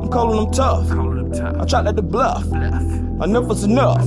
I'm calling them tough. I tried like the bluff. Enough is enough.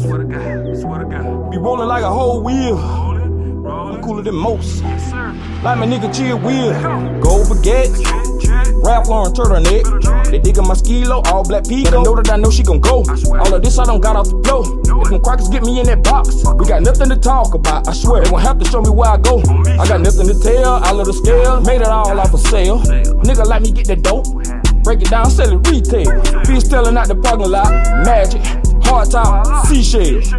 Be rolling like a whole wheel. I'm cooler than most. Like my nigga Chill Wheel. Gold baguettes. Ralph Lauren turtleneck. They digging my skilo, all black people. Know that I know she gon' go. All of this I don't got off the floor. If them crackers get me in that box, we got nothing to talk about. I swear, they won't have to show me where I go. I got nothing to tell, out of the scale. Made it all off a sale. Nigga like me get that dope. Break it down, sell it retail. Bitch selling out the parking lot. Magic, hard top, seashells.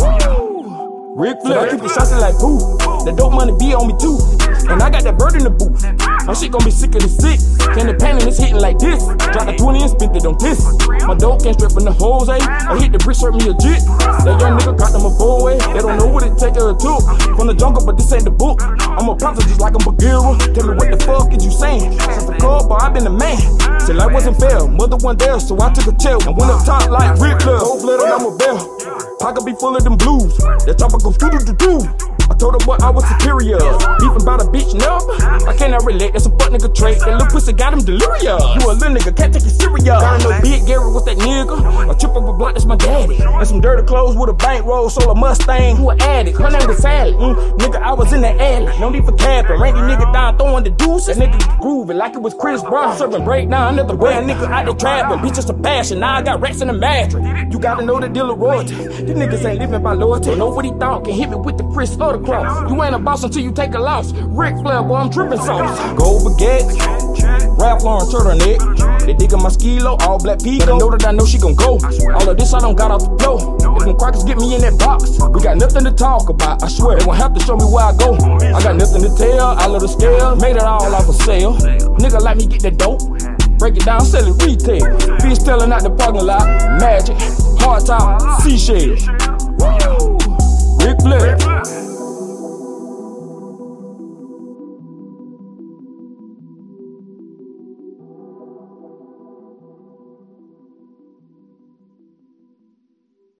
Ric Flair, I keep it shotting like poo. The dope money be on me too. And I got that bird in the booth. My shit gon' be sicker than sick. Can the pain is hitting like this. Drop the 20 and spent it on this. My dope can't strip from the Jose. I hit the bricks, hurt me legit. That young nigga got them a four-way. They don't know what it take or it took. From the jungle, but this ain't the book. I'm a prophet just like I'm Bagheera. Tell me what the fuck is you saying? Since the club, but I been the man. Till I wasn't fair, mother wasn't there, so I took a chill. And went up top like Ric Flair. Cold-blooded, I'm a bell. Pocket be full of them blues. That chopper go doo-doo-doo-doo. I told her what I was superior. Beefing about a bitch, no. I cannot relate, that's a fuck nigga trait. That little pussy got him delirious. You a little nigga, can't take it serious. Gotta know Big Gary, what's that nigga? A trip up a blunt, that's my daddy. And some dirty clothes with a bankroll, sold a Mustang who an addict. Her name was Sally. Nigga, I was in the alley. No need for capping. Randy nigga down throwing the deuce. That nigga grooving like it was Chris Brown. Serving breakdown, another brand nigga out there trapping. Bitch, just a passion. Now I got racks in the mattress. You gotta know the deal of royalty. These niggas ain't living by loyalty. Know what he thought can hit me with the Chris or the cross. You ain't a boss until you take a loss. Ric Flair, boy, I'm tripping sauce. Gold baguettes, Ralph Lauren turtleneck. They digging my skilo, all black people. Know that I know she gon' go. All of this I don't got off the floor. If them crackers get me in that box, we got nothing to talk about. I swear, they won't have to show me where I go. I got nothing to tell, out of the scale. Made it all off a sale. Nigga like me get that dope. Break it down, sell it retail. Bitch selling out the parking lot. Magic, hard top, seashells. Ric Flair.